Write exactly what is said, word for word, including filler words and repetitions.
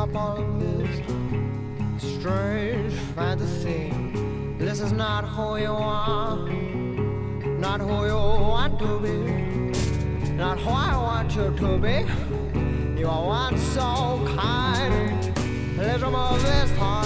stop all of this strange fantasy. This is not who you are, not who you want to be, not who I want you to be. You are once so kind, little more this time.